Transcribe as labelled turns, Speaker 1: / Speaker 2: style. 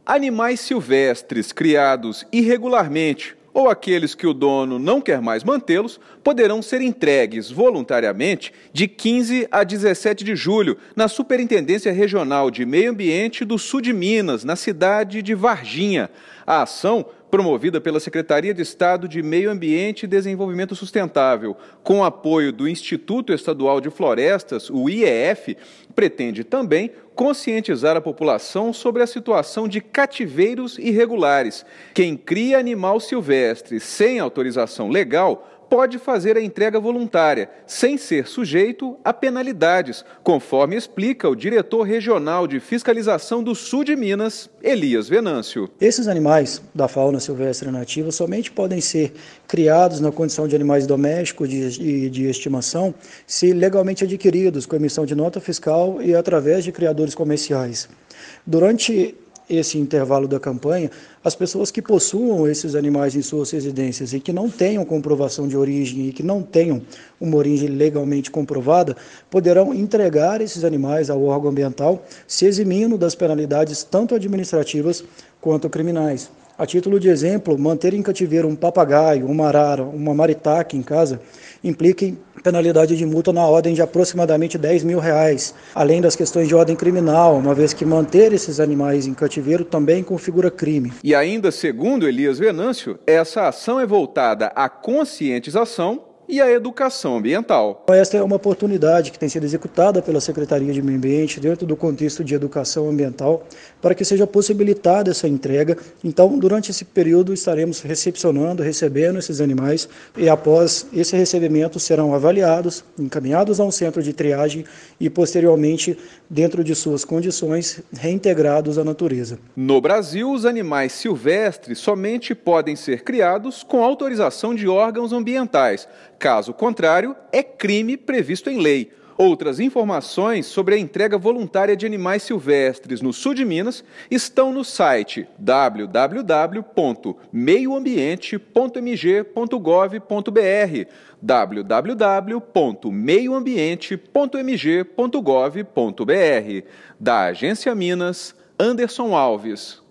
Speaker 1: Animais silvestres criados irregularmente ou aqueles que o dono não quer mais mantê-los poderão ser entregues voluntariamente de 15 a 17 de julho na Superintendência Regional de Meio Ambiente do Sul de Minas, na cidade de Varginha. A ação, promovida pela Secretaria de Estado de Meio Ambiente e Desenvolvimento Sustentável, com apoio do Instituto Estadual de Florestas, o IEF, pretende também conscientizar a população sobre a situação de cativeiros irregulares. Quem cria animal silvestre sem autorização legal pode fazer a entrega voluntária, sem ser sujeito a penalidades, conforme explica o diretor regional de fiscalização do Sul de Minas, Elias Venâncio.
Speaker 2: Esses animais da fauna silvestre nativa somente podem ser criados na condição de animais domésticos de estimação se legalmente adquiridos com emissão de nota fiscal e através de criadores comerciais. Durante esse intervalo da campanha, as pessoas que possuam esses animais em suas residências e que não tenham comprovação de origem e que não tenham uma origem legalmente comprovada, poderão entregar esses animais ao órgão ambiental, se eximindo das penalidades tanto administrativas quanto criminais. A título de exemplo, manter em cativeiro um papagaio, uma arara, uma maritaca em casa implica em penalidade de multa na ordem de aproximadamente R$10 mil, além das questões de ordem criminal, uma vez que manter esses animais em cativeiro também configura crime.
Speaker 1: E ainda segundo Elias Venâncio, essa ação é voltada à conscientização e a educação ambiental.
Speaker 2: Esta é uma oportunidade que tem sido executada pela Secretaria de Meio Ambiente dentro do contexto de educação ambiental para que seja possibilitada essa entrega. Então, durante esse período, estaremos recebendo esses animais e após esse recebimento serão avaliados, encaminhados a um centro de triagem e posteriormente, dentro de suas condições, reintegrados à natureza.
Speaker 1: No Brasil, os animais silvestres somente podem ser criados com autorização de órgãos ambientais. Caso contrário, é crime previsto em lei. Outras informações sobre a entrega voluntária de animais silvestres no sul de Minas estão no site www.meioambiente.mg.gov.br www.meioambiente.mg.gov.br. Da Agência Minas, Anderson Alves.